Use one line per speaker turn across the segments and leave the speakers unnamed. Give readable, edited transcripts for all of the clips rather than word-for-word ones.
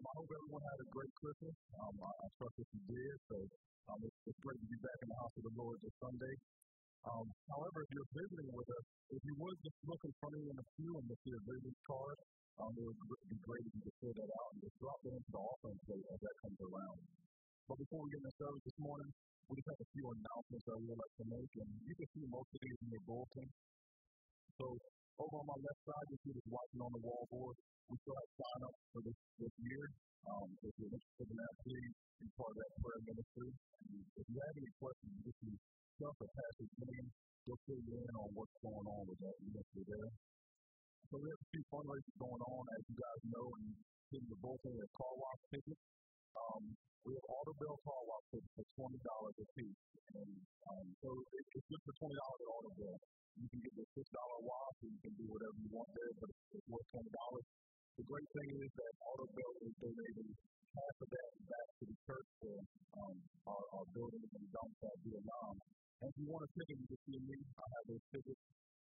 I hope everyone had a great Christmas. I trust that you did. So it's great to be back in the house of the Lord this Sunday. However, if you're visiting with us, if you would just look in front of you in the pew and look at your visiting card, it would be great if you could fill that out and just drop it into the offering plate as that comes around. But before we get into service this morning, we just have a few announcements that we would like to make, and you can see most of these in your bulletin. So over on my left side, you see this watching on the wall board. We still have sign up for this year. If you're interested in that, please be part of that prayer ministry. And if you have any questions, you can stuff or passage name, they'll fill you in on what's going on with that ministry there. So we have a few fundraisers going on, as you guys know, and in the bulletin, we have car wash tickets. We have auto bill car wash tickets for $20 a piece. And so it's just for $20 at auto bill. You can get the $6 wash, and you can do whatever you want there, but it's worth $20. The great thing is that auto bill is donating half of that back to the church for our building in Domsac, Vietnam. And if you want a ticket, you can see me. I have those tickets,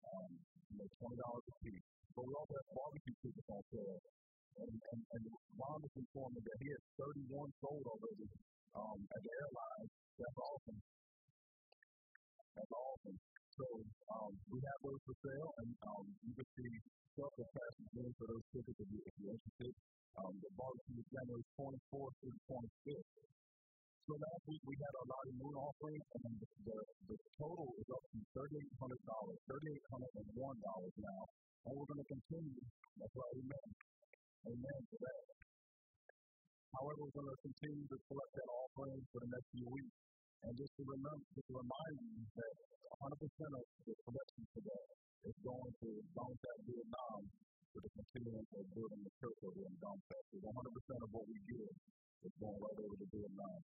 $20 a piece. But we also have barbecue tickets on sale. And Ron was informed me that he has 31 sold already at the airline. That's awesome. That's awesome. So we have those for sale, and you can see stuff that passes in for those tickets if you're interested. The barbecue is January 24th through 25th. So last week we had our Lottie Moon offering, and the total is up to $3,800, $3,801 now. And we're going to continue. That's right, amen. Amen for that. However, we're going to continue to collect that offering for the next few weeks. And just to remind you that 100% of the collection for that is going to Domsac, Vietnam, for the continuance of building the church over in Domsac. So 100% of what we give is going right over to Vietnam.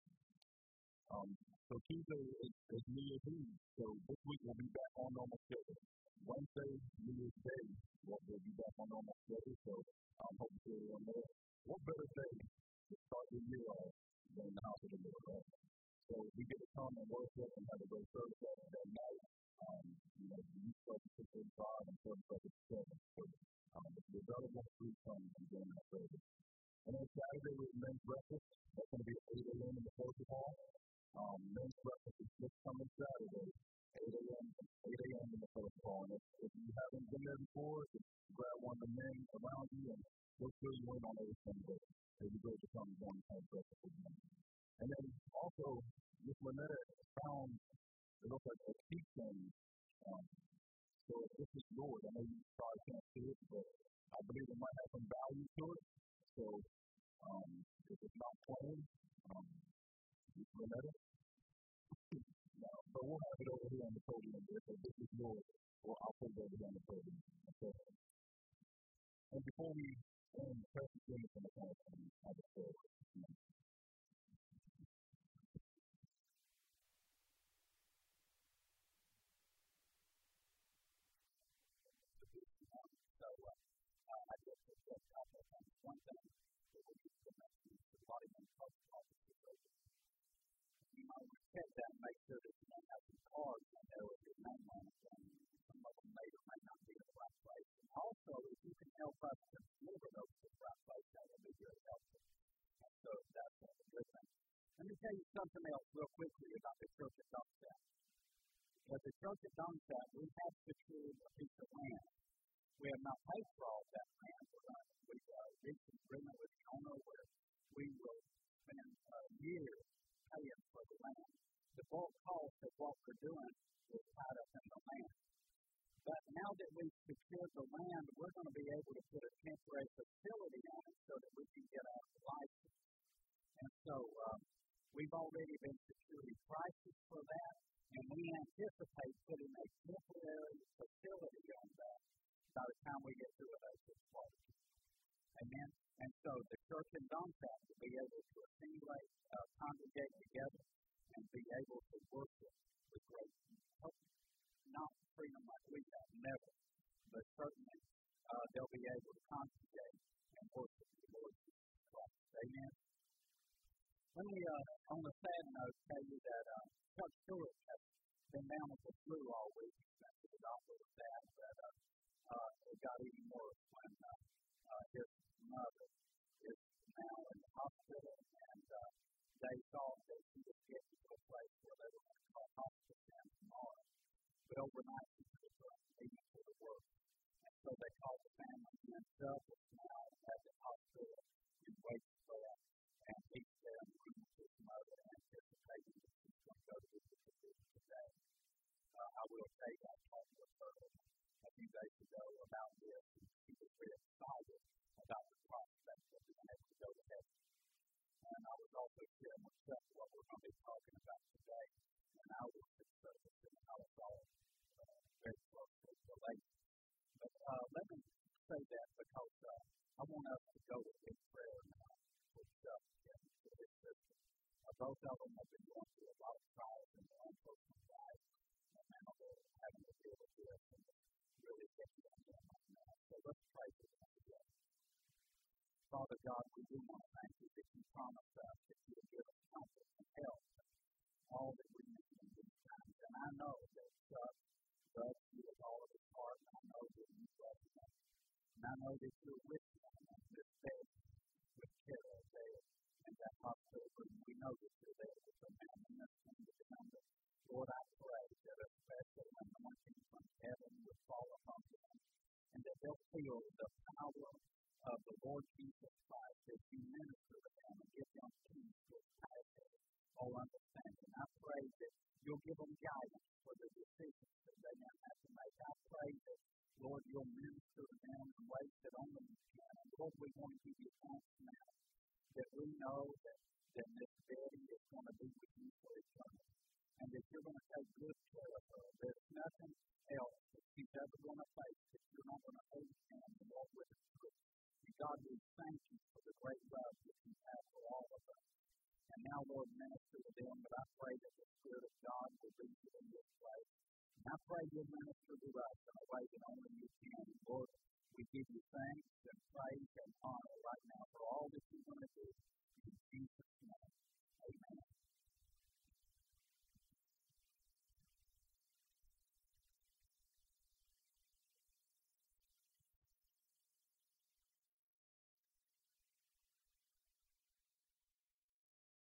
So Tuesday is New Year's Eve. So this week we'll be back on normal schedule. Wednesday, New Year's Day, we'll be back on normal schedule. So hopefully everyone there. What better day to start the year off than the house of the Lord, right? So we get to come and worship and have a great service that night. You start at 6:45 and service at 7. So if you're available, please come and join that service. And then Saturday we have men's breakfast. That's going to be at 8 a.m. in the fellowship hall. Men's breakfast is this coming Saturday, 8 a.m. in the fellowship hall. And if you haven't been there before, just grab one of the men around you and we'll fill you in on everything. But it'd be great to come and join the men's breakfast with them. And then also, Miss Lynetta found, it looks like a keychain. So this is yours. I know you probably can't see it, but I believe it might have some value to it. So if it's not plain, Miss Lynetta, but we'll have it over here on the podium. So this is yours. Well, I'll put it over here on the podium. Okay. And before we end, Pastor Jimmy from the council, I just said, I just said one thing that we used to mention is the body and post office. You might want to check that and make sure that you don't have some cards in there with your name on it, and some of them may or may not be in the right place. And also, if you can help us to deliver those to the right place, that would be very helpful. And so that's a good thing. Let me tell you something else real quickly about the church at Domsac. At the church at Domsac, we have secured a piece of land. We have not paid for all of that land. We've reached an agreement with the owner where we will spend years paying for the land. The bulk cost of what we're doing is tied up in the land. But now that we've secured the land, we're going to be able to put a temporary facility on it so that we can get our license. And so we've already been securing prices for that, and we anticipate putting a temporary facility on that by the time we get through it this fall. Amen? And so the church in Domsac will be able to assimilate, congregate together, and be able to worship with great hope. Not freedom like we have, never. But certainly they'll be able to congregate and worship the Lord Jesus Christ. Amen? Let me, on a sad note, tell you that Chuck Stewart has been down with the flu all week. He went to the doctor with that, but it got even worse when his mother is now in
they thought that she was getting to a place where they were going to call hospice down tomorrow. But overnight, she was leaving for the work. And so they called the family, and Doug was now at the hospital in Waitsville, and he's there in the room with his mother, anticipating that she's going to go to the physician today. I will say I talked with her a few days ago about this, and she was very excited about the prospect of being able to go to heaven. And I was also sharing with Seth what we're going to be talking about today, and our worship service and how it's all very closely related. But let me say that because I want us to go to big prayer now for Chuck and for his sister. Both of them have been going through a lot of trials in their own personal lives, and now they're having to deal with this and really taking on them right now. So let's pray for them together. Father God, we do want to thank you that you promised us that you would give us comfort and help all that we need in these times. And I know that Chuck loves you with all of his heart, and I know that you love him. And I know that you're with him in this bed with Carol there in that hospital room. We know that you're there with the man and the kingdom of God. Lord, I pray that a special anointing from heaven would fall upon them, and that they'll feel the power of the Lord Jesus Christ as you minister to them and give them peace with passion, all understanding. I pray that you'll give them guidance for the decisions that they now have to make. I pray that, Lord, you'll minister to them in ways that only you can. And Lord, we want to give you thanks now that we know that Miss Betty is going to be with you for eternity, and that you're going to take good care of her. There's nothing else that she's ever going to face that you're not going to understand and walk with us through. And God, we thank you for the great love that you have for all of us. And now, Lord, minister to them, but I pray that the Spirit of God will be in this place. And I pray you'll minister to us in a way that only you can. Lord, we give you thanks and praise and honor right now for all that you're going to